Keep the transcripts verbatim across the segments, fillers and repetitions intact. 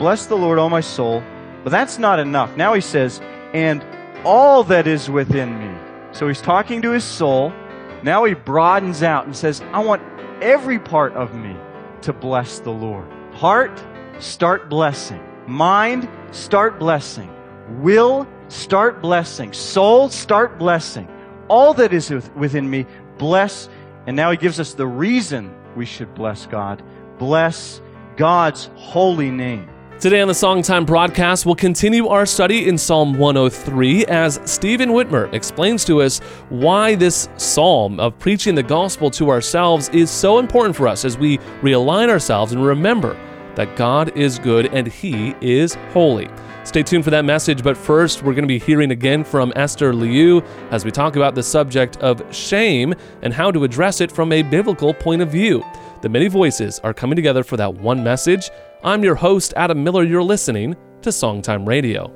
bless the Lord, O my soul. But that's not enough. Now he says, and all that is within me. So he's talking to his soul. Now he broadens out and says, I want every part of me to bless the Lord. Heart, start blessing. Mind, start blessing. Will, start blessing. Soul, start blessing. All that is within me, bless. And now he gives us the reason we should bless God. Bless God's holy name. Today on the Songtime broadcast, we'll continue our study in Psalm one oh three as Stephen Whitmer explains to us why this psalm of preaching the gospel to ourselves is so important for us as we realign ourselves and remember that God is good and He is holy. Stay tuned for that message, but first we're going to be hearing again from Esther Liu as we talk about the subject of shame and how to address it from a biblical point of view. The many voices are coming together for that one message. I'm your host, Adam Miller. You're listening to Songtime Radio.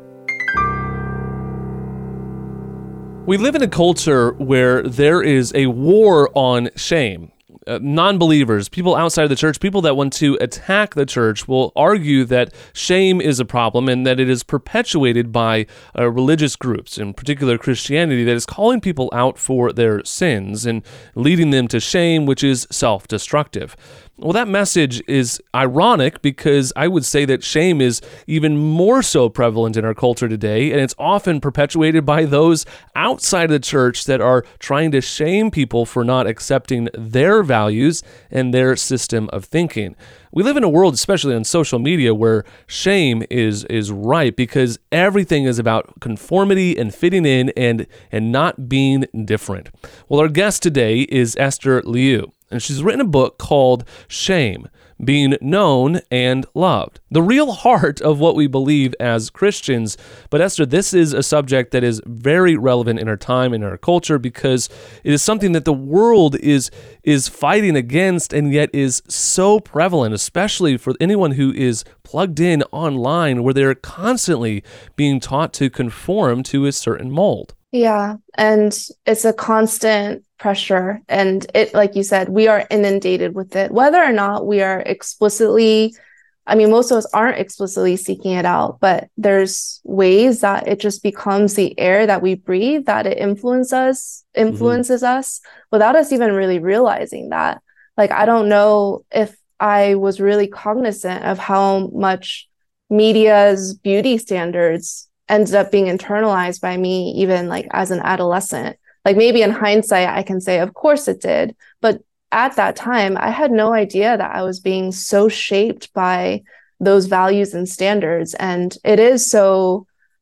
We live in a culture where there is a war on shame. Uh, non-believers, people outside of the church, people that want to attack the church will argue that shame is a problem and that it is perpetuated by uh, religious groups, in particular Christianity, that is calling people out for their sins and leading them to shame, which is self-destructive. Well, that message is ironic because I would say that shame is even more so prevalent in our culture today, and it's often perpetuated by those outside of the church that are trying to shame people for not accepting their values and their system of thinking. We live in a world, especially on social media, where shame is is ripe because everything is about conformity and fitting in and, and not being different. Well, our guest today is Esther Liu, and she's written a book called Shame, Being Known and Loved, the real heart of what we believe as Christians. But Esther, this is a subject that is very relevant in our time, in our culture, because it is something that the world is is fighting against and yet is so prevalent, especially for anyone who is plugged in online, where they're constantly being taught to conform to a certain mold. Yeah, and it's a constant pressure. And it, like you said, we are inundated with it, whether or not we are explicitly, I mean, most of us aren't explicitly seeking it out, but there's ways that it just becomes the air that we breathe, that it influences us, influences mm-hmm. us without us even really realizing that. Like, I don't know if I was really cognizant of how much media's beauty standards ended up being internalized by me, even like as an adolescent. Like, maybe in hindsight, I can say, of course it did. But at that time, I had no idea that I was being so shaped by those values and standards. And it is so,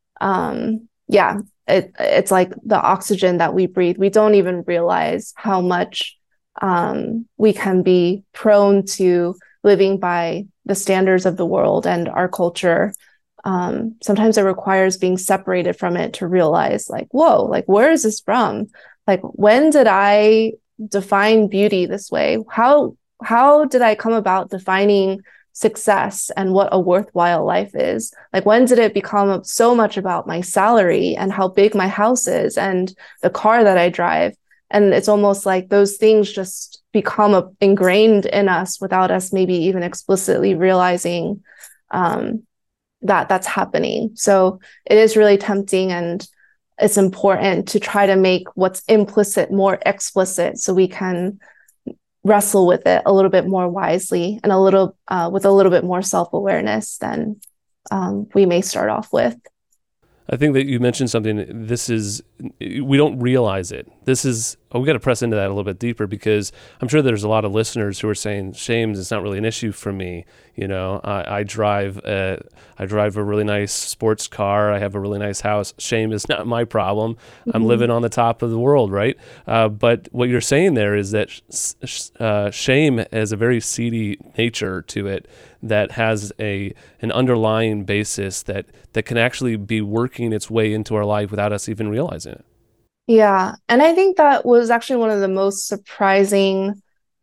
um, yeah, it, it's like the oxygen that we breathe. We don't even realize how much um, we can be prone to living by the standards of the world and our culture. Um, sometimes it requires being separated from it to realize, like, whoa, like, where is this from? Like, when did I define beauty this way? How how did I come about defining success and what a worthwhile life is? Like, when did it become so much about my salary and how big my house is and the car that I drive? And it's almost like those things just become a, ingrained in us without us maybe even explicitly realizing um, that that's happening. So it is really tempting, and it's important to try to make what's implicit more explicit so we can wrestle with it a little bit more wisely and a little uh, with a little bit more self-awareness than um, we may start off with. I think that you mentioned something. This is, we don't realize it. This is, oh, we got to press into that a little bit deeper, because I'm sure there's a lot of listeners who are saying shame is not really an issue for me. You know, I, I drive a, I drive a really nice sports car. I have a really nice house. Shame is not my problem. Mm-hmm. I'm living on the top of the world, right? Uh, but what you're saying there is that sh- uh, shame has a very seedy nature to it that has a an underlying basis that that can actually be working its way into our life without us even realizing it. Yeah. And I think that was actually one of the most surprising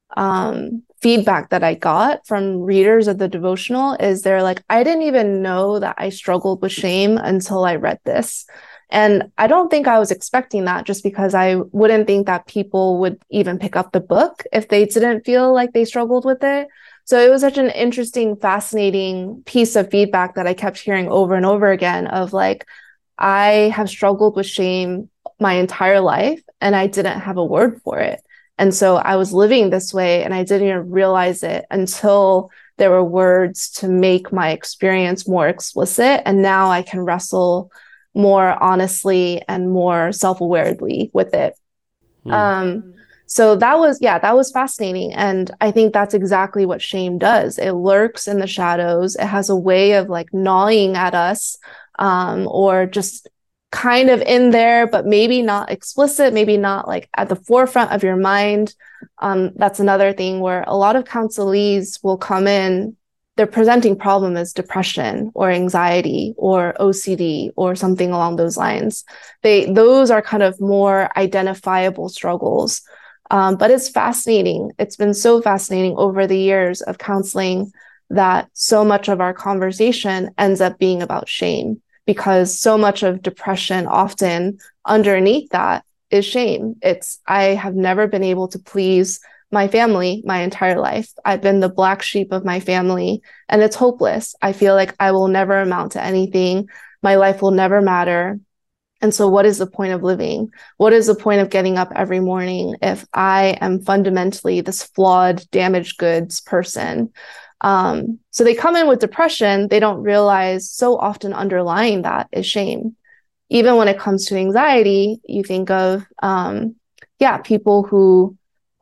um, feedback that I got from readers of the devotional is they're like, I didn't even know that I struggled with shame until I read this. And I don't think I was expecting that, just because I wouldn't think that people would even pick up the book if they didn't feel like they struggled with it. So it was such an interesting, fascinating piece of feedback that I kept hearing over and over again of like, I have struggled with shame my entire life and I didn't have a word for it. And so I was living this way and I didn't even realize it until there were words to make my experience more explicit. And now I can wrestle more honestly and more self-awaredly with it. Mm. Um, so that was, yeah, that was fascinating. And I think that's exactly what shame does. It lurks in the shadows. It has a way of like gnawing at us, um, or just kind of in there, but maybe not explicit, maybe not like at the forefront of your mind. Um, that's another thing where a lot of counselees will come in, their presenting problem is depression or anxiety or O C D or something along those lines. They, those are kind of more identifiable struggles. Um, but it's fascinating. It's been so fascinating over the years of counseling that so much of our conversation ends up being about shame, because so much of depression often underneath that is shame. It's, I have never been able to please my family my entire life. I've been the black sheep of my family and it's hopeless. I feel like I will never amount to anything. My life will never matter. And so what is the point of living? What is the point of getting up every morning if I am fundamentally this flawed, damaged goods person? Um, so they come in with depression. They don't realize so often underlying that is shame. Even when it comes to anxiety, you think of, um, yeah, people who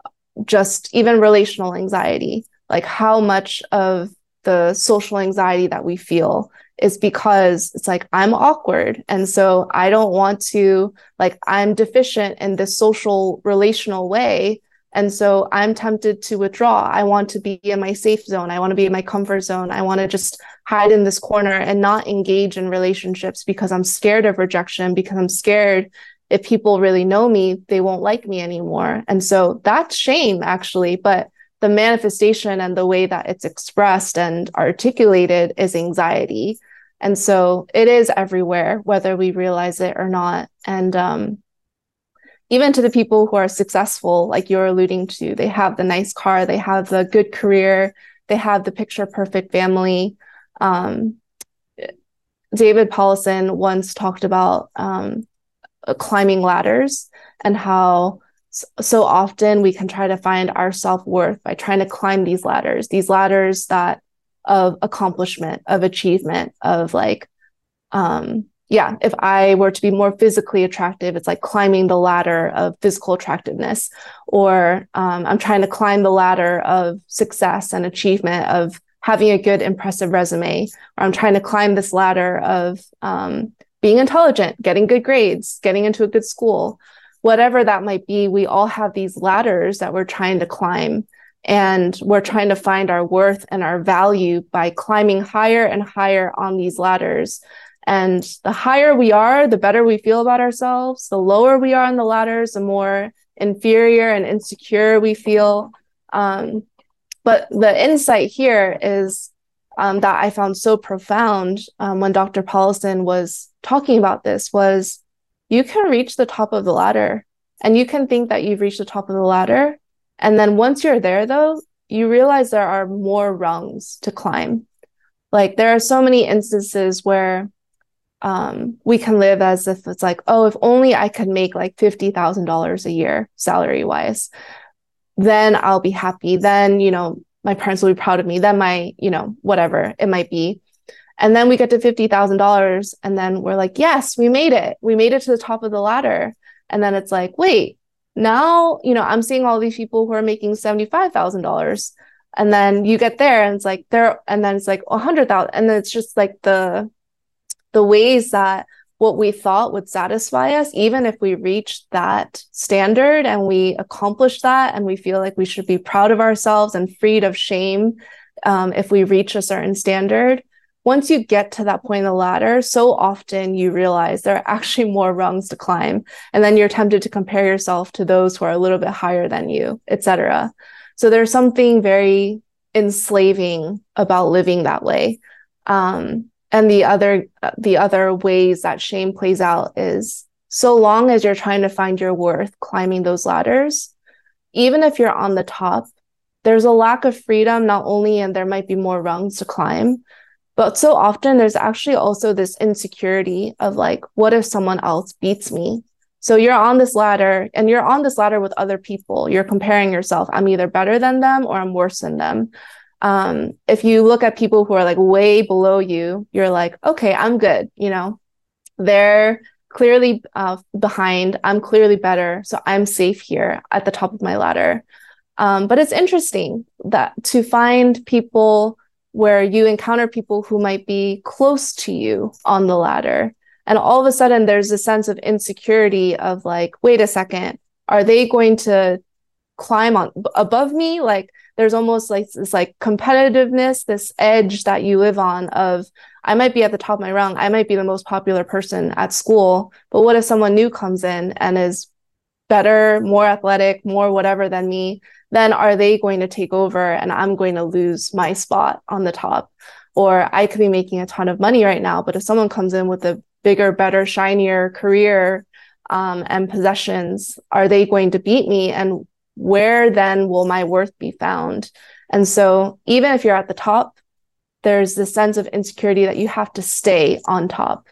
just even relational anxiety, like how much of the social anxiety that we feel is because it's like, I'm awkward. And so I don't want to, like, I'm deficient in this social relational way. And so I'm tempted to withdraw. I want to be in my safe zone. I want to be in my comfort zone. I want to just hide in this corner and not engage in relationships because I'm scared of rejection, because I'm scared if people really know me, they won't like me anymore. And so that's shame, actually. But the manifestation and the way that it's expressed and articulated is anxiety. And so it is everywhere, whether we realize it or not. And um, even to the people who are successful, like you're alluding to, they have the nice car, they have the good career, they have the picture perfect family. Um, David Paulson once talked about um, climbing ladders and how so often we can try to find our self-worth by trying to climb these ladders, these ladders that of accomplishment, of achievement, of like, um, yeah, if I were to be more physically attractive, it's like climbing the ladder of physical attractiveness, or um, I'm trying to climb the ladder of success and achievement, of having a good, impressive resume, or I'm trying to climb this ladder of um, being intelligent, getting good grades, getting into a good school. Whatever that might be, we all have these ladders that we're trying to climb, and we're trying to find our worth and our value by climbing higher and higher on these ladders. And the higher we are, the better we feel about ourselves. The lower we are on the ladders, the more inferior and insecure we feel. Um, but the insight here is um, that I found so profound um, when Doctor Paulson was talking about this was, you can reach the top of the ladder and you can think that you've reached the top of the ladder. And then once you're there, though, you realize there are more rungs to climb. Like there are so many instances where um, we can live as if it's like, oh, if only I could make like fifty thousand dollars a year salary wise, then I'll be happy. Then, you know, my parents will be proud of me. Then my, you know, whatever it might be. And then we get to fifty thousand dollars and then we're like, yes, we made it. We made it to the top of the ladder. And then it's like, wait, now, you know, I'm seeing all these people who are making seventy-five thousand dollars. And then you get there and it's like there, and then it's like a hundred thousand. And then it's just like the, the ways that what we thought would satisfy us, even if we reach that standard and we accomplish that and we feel like we should be proud of ourselves and freed of shame um, if we reach a certain standard. Once you get to that point in the ladder, so often you realize there are actually more rungs to climb. And then you're tempted to compare yourself to those who are a little bit higher than you, et cetera. So there's something very enslaving about living that way. Um, and the other, the other ways that shame plays out is so long as you're trying to find your worth climbing those ladders, even if you're on the top, there's a lack of freedom, not only, and there might be more rungs to climb, but so often there's actually also this insecurity of like, what if someone else beats me? So you're on this ladder and you're on this ladder with other people. You're comparing yourself. I'm either better than them or I'm worse than them. Um, if you look at people who are like way below you, you're like, okay, I'm good. You know, they're clearly uh, behind. I'm clearly better. So I'm safe here at the top of my ladder. Um, but it's interesting that to find people where you encounter people who might be close to you on the ladder. And all of a sudden there's a sense of insecurity of like, wait a second, are they going to climb on above me? Like there's almost like this like competitiveness, this edge that you live on of, I might be at the top of my rung. I might be the most popular person at school, but what if someone new comes in and is better, more athletic, more whatever than me? Then are they going to take over and I'm going to lose my spot on the top? Or I could be making a ton of money right now, but if someone comes in with a bigger, better, shinier career um, and possessions, are they going to beat me? And where then will my worth be found? And so even if you're at the top, there's this sense of insecurity that you have to stay on top.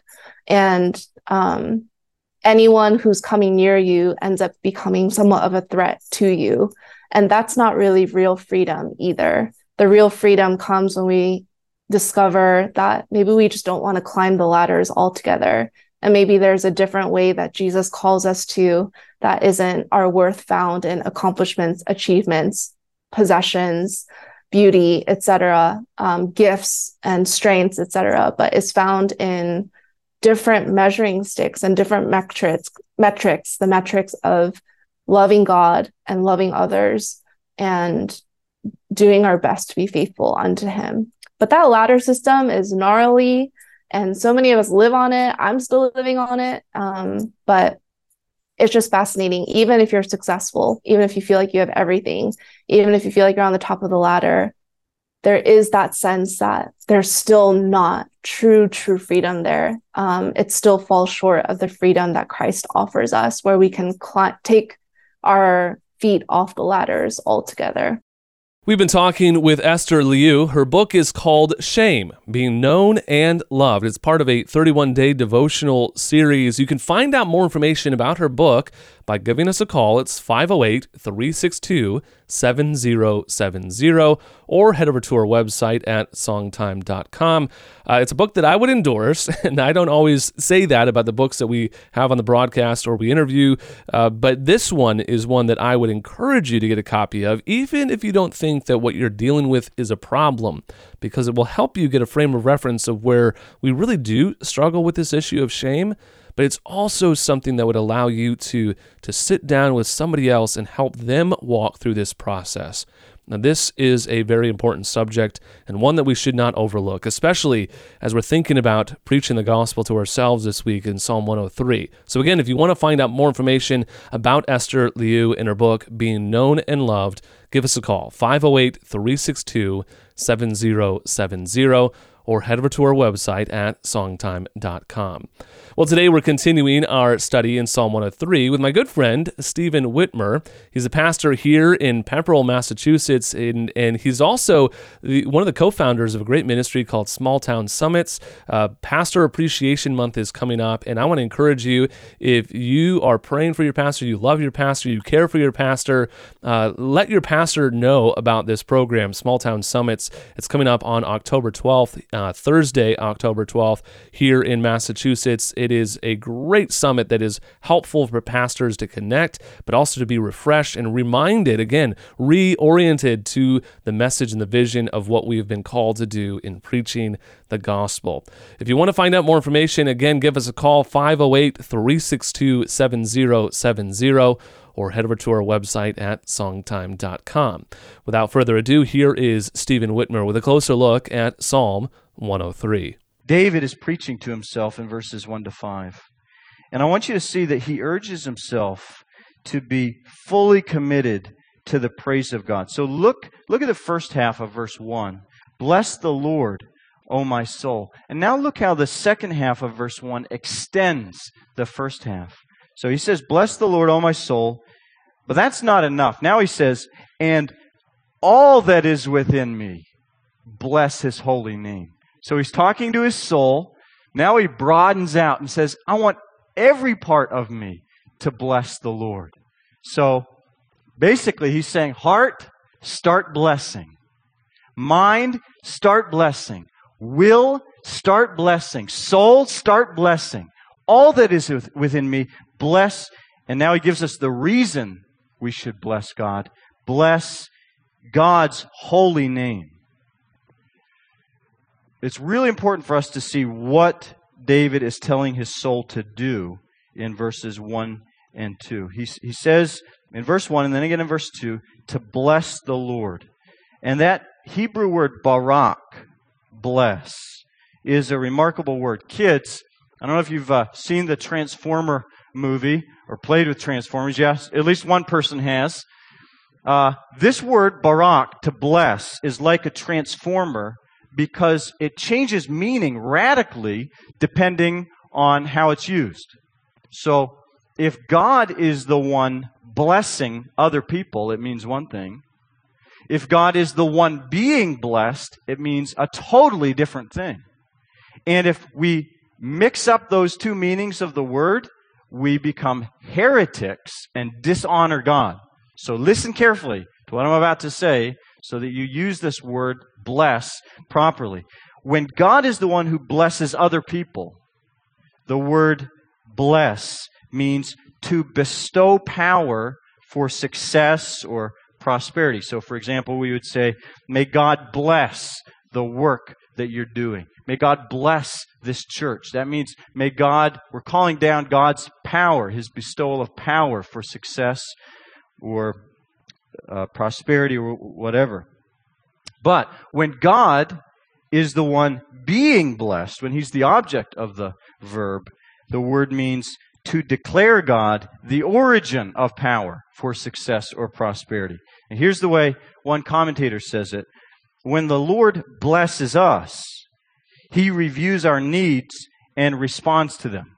And um, anyone who's coming near you ends up becoming somewhat of a threat to you. And that's not really real freedom either. The real freedom comes when we discover that maybe we just don't want to climb the ladders altogether. And maybe there's a different way that Jesus calls us to that isn't our worth found in accomplishments, achievements, possessions, beauty, et cetera, um, gifts and strengths, et cetera, but is found in different measuring sticks and different metrics, metrics, the metrics of loving God and loving others and doing our best to be faithful unto him. But that ladder system is gnarly and so many of us live on it. I'm still living on it. Um, but it's just fascinating. Even if you're successful, even if you feel like you have everything, even if you feel like you're on the top of the ladder, there is that sense that there's still not true, true freedom there. Um, it still falls short of the freedom that Christ offers us, where we can cl- take our feet off the ladders altogether. We've been talking with Esther Liu. Her book is called Shame, Being Known and Loved. It's part of a thirty-one day devotional series. You can find out more information about her book by giving us a call. It's five oh eight, three six two, seven oh seven oh, or head over to our website at songtime dot com. Uh, it's a book that I would endorse, and I don't always say that about the books that we have on the broadcast or we interview, uh, but this one is one that I would encourage you to get a copy of, even if you don't think that what you're dealing with is a problem, because it will help you get a frame of reference of where we really do struggle with this issue of shame. But it's also something that would allow you to, to sit down with somebody else and help them walk through this process. Now, this is a very important subject and one that we should not overlook, especially as we're thinking about preaching the gospel to ourselves this week in Psalm one oh three. So again, if you want to find out more information about Esther Liu and her book, Being Known and Loved, give us a call, five oh eight, three six two, seven oh seven oh, or head over to our website at songtime dot com. Well, today we're continuing our study in Psalm one oh three with my good friend, Stephen Whitmer. He's a pastor here in Pepperell, Massachusetts, and, and he's also the, one of the co-founders of a great ministry called Small Town Summits. Uh, Pastor Appreciation Month is coming up, and I want to encourage you, if you are praying for your pastor, you love your pastor, you care for your pastor, uh, let your pastor know about this program, Small Town Summits. It's coming up on October twelfth, uh, Thursday, October twelfth, here in Massachusetts. It is a great summit that is helpful for pastors to connect, but also to be refreshed and reminded, again, reoriented to the message and the vision of what we have been called to do in preaching the gospel. If you want to find out more information, again, give us a call, five oh eight, three six two, seven oh seven oh, or head over to our website at songtime dot com. Without further ado, here is Stephen Whitmer with a closer look at Psalm one oh three. David is preaching to himself in verses one to five. And I want you to see that he urges himself to be fully committed to the praise of God. So look, look at the first half of verse one. Bless the Lord, O my soul. And now look how the second half of verse one extends the first half. So he says, bless the Lord, O my soul. But that's not enough. Now he says, and all that is within me, bless his holy name. So he's talking to his soul. Now he broadens out and says, I want every part of me to bless the Lord. So basically he's saying, heart, start blessing. Mind, start blessing. Will, start blessing. Soul, start blessing. All that is within me, bless. And now he gives us the reason we should bless God. Bless God's holy name. It's really important for us to see what David is telling his soul to do in verses one and two. He, he says in verse one and then again in verse two, to bless the Lord. And that Hebrew word barak, bless, is a remarkable word. Kids, I don't know if you've uh, seen the Transformer movie or played with Transformers. Yes, at least one person has. Uh, this word barak, to bless, is like a transformer because it changes meaning radically depending on how it's used. So if God is the one blessing other people, it means one thing. If God is the one being blessed, it means a totally different thing. And if we mix up those two meanings of the word, we become heretics and dishonor God. So listen carefully to what I'm about to say so that you use this word bless properly. When God is the one who blesses other people, the word bless means to bestow power for success or prosperity. So for example, we would say, may God bless the work that you're doing. May God bless this church. That means may God, we're calling down God's power, his bestowal of power for success or uh, prosperity or whatever. But when God is the one being blessed, when he's the object of the verb, the word means to declare God the origin of power for success or prosperity. And here's the way one commentator says it. When the Lord blesses us, he reviews our needs and responds to them.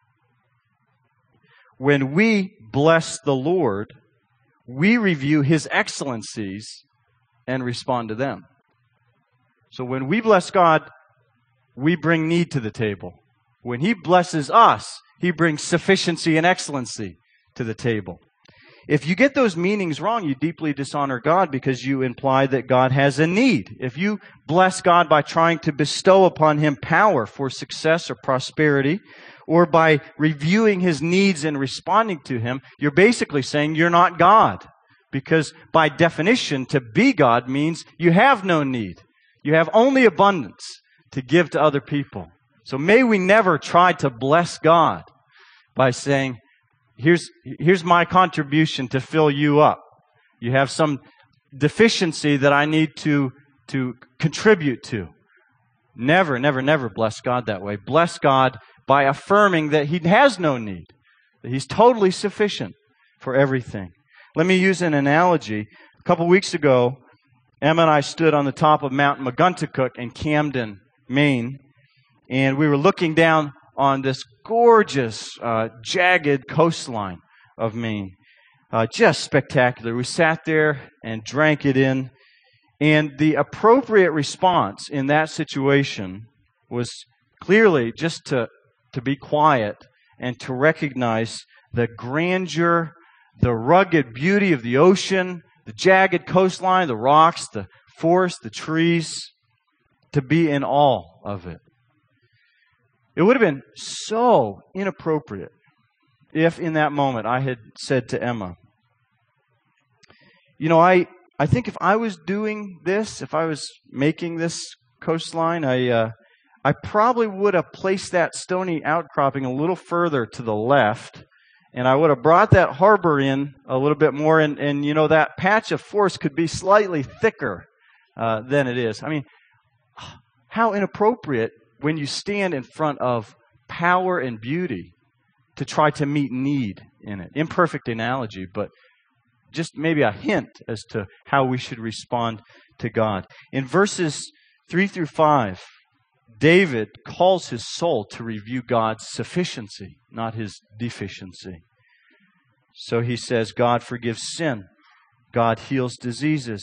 When we bless the Lord, we review his excellencies and respond to them. So when we bless God, we bring need to the table. When he blesses us, he brings sufficiency and excellency to the table. If you get those meanings wrong, you deeply dishonor God because you imply that God has a need. If you bless God by trying to bestow upon him power for success or prosperity, or by reviewing his needs and responding to him, you're basically saying you're not God. Because by definition, to be God means you have no need. You have only abundance to give to other people. So may we never try to bless God by saying, here's, here's my contribution to fill you up. You have some deficiency that I need to, to contribute to. Never, never, never bless God that way. Bless God by affirming that he has no need, that he's totally sufficient for everything. Let me use an analogy. A couple weeks ago, Emma and I stood on the top of Mount Maguntacook in Camden, Maine, and we were looking down on this gorgeous, uh, jagged coastline of Maine. Uh, just spectacular. We sat there and drank it in, and the appropriate response in that situation was clearly just to, to be quiet and to recognize the grandeur, the rugged beauty of the ocean, the jagged coastline, the rocks, the forest, the trees, to be in awe of it. It would have been so inappropriate if in that moment I had said to Emma, you know, I, I think if I was doing this, if I was making this coastline, I, uh, I probably would have placed that stony outcropping a little further to the left, and I would have brought that harbor in a little bit more, and, and you know, that patch of forest could be slightly thicker uh, than it is. I mean, how inappropriate when you stand in front of power and beauty to try to meet need in it. Imperfect analogy, but just maybe a hint as to how we should respond to God. In verses three through five, David calls his soul to review God's sufficiency, not his deficiency. So he says, God forgives sin. God heals diseases.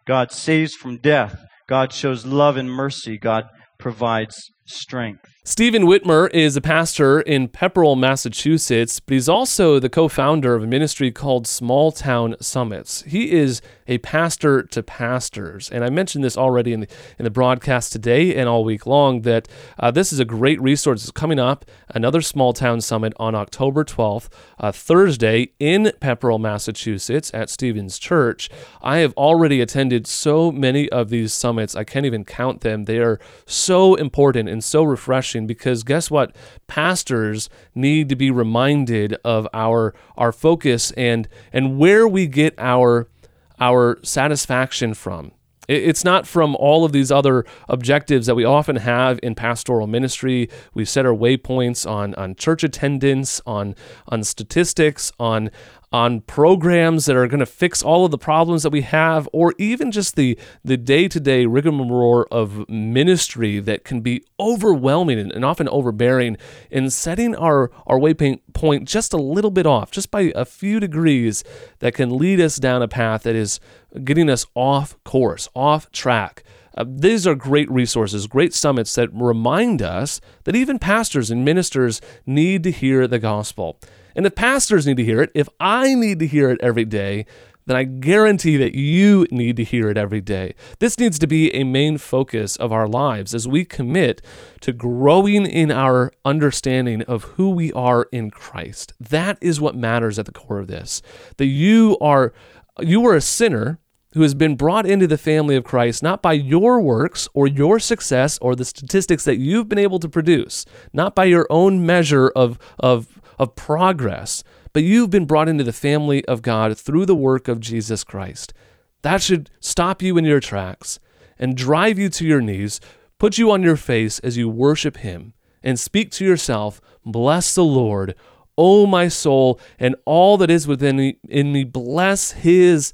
God saves from death. God shows love and mercy. God provides strength. Stephen Whitmer is a pastor in Pepperell, Massachusetts, but he's also the co-founder of a ministry called Small Town Summits. He is a pastor to pastors, and I mentioned this already in the, in the broadcast today and all week long, that uh, this is a great resource. It's coming up, another Small Town Summit on October twelfth, uh, Thursday in Pepperell, Massachusetts at Stephen's Church. I have already attended so many of these summits, I can't even count them. They are so important and so refreshing, because guess what? Pastors need to be reminded of our our focus and and where we get our our satisfaction from. It's not from all of these other objectives that we often have in pastoral ministry. We set our waypoints on on church attendance, on on statistics, on on programs that are going to fix all of the problems that we have, or even just the the day-to-day rigmarole of ministry that can be overwhelming and, and often overbearing, in setting our, our waypoint point just a little bit off, just by a few degrees, that can lead us down a path that is getting us off course, off track. Uh, these are great resources, great summits that remind us that even pastors and ministers need to hear the gospel. And if pastors need to hear it, if I need to hear it every day, then I guarantee that you need to hear it every day. This needs to be a main focus of our lives as we commit to growing in our understanding of who we are in Christ. That is what matters at the core of this. That you are you are a sinner who has been brought into the family of Christ, not by your works or your success or the statistics that you've been able to produce, not by your own measure of of of progress, but you've been brought into the family of God through the work of Jesus Christ. That should stop you in your tracks and drive you to your knees, put you on your face as you worship Him, and speak to yourself, "Bless the Lord, O my soul, and all that is within me, in me, bless His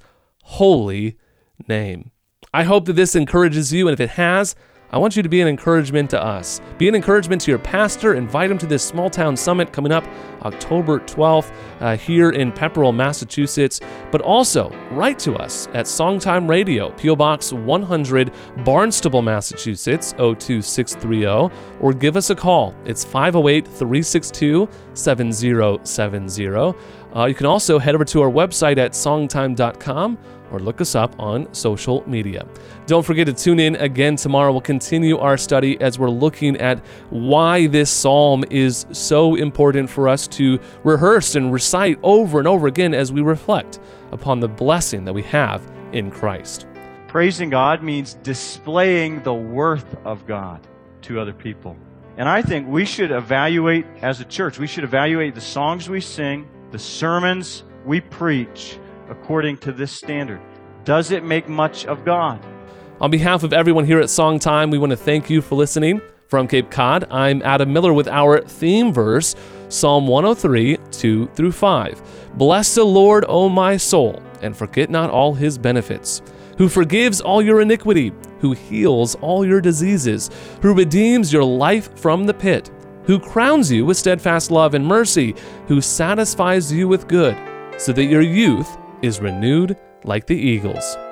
holy name." I hope that this encourages you, and if it has, I want you to be an encouragement to us. Be an encouragement to your pastor. Invite him to this Small Town Summit coming up October twelfth uh, here in Pepperell, Massachusetts. But also, write to us at Songtime Radio, P O Box one hundred, Barnstable, Massachusetts, oh two six three oh, or give us a call. It's five oh eight, three six two, seven oh seven oh. Uh, you can also head over to our website at songtime dot com or look us up on social media. Don't forget to tune in again tomorrow. We'll continue our study as we're looking at why this psalm is so important for us to rehearse and recite over and over again as we reflect upon the blessing that we have in Christ. Praising God means displaying the worth of God to other people. And I think we should evaluate, as a church, we should evaluate the songs we sing, the sermons we preach, according to this standard. Does it make much of God? On behalf of everyone here at Songtime, we want to thank you for listening. From Cape Cod, I'm Adam Miller with our theme verse, Psalm one oh three, two through five. Bless the Lord, O my soul, and forget not all His benefits, who forgives all your iniquity, who heals all your diseases, who redeems your life from the pit, who crowns you with steadfast love and mercy, who satisfies you with good, so that your youth is renewed like the eagles.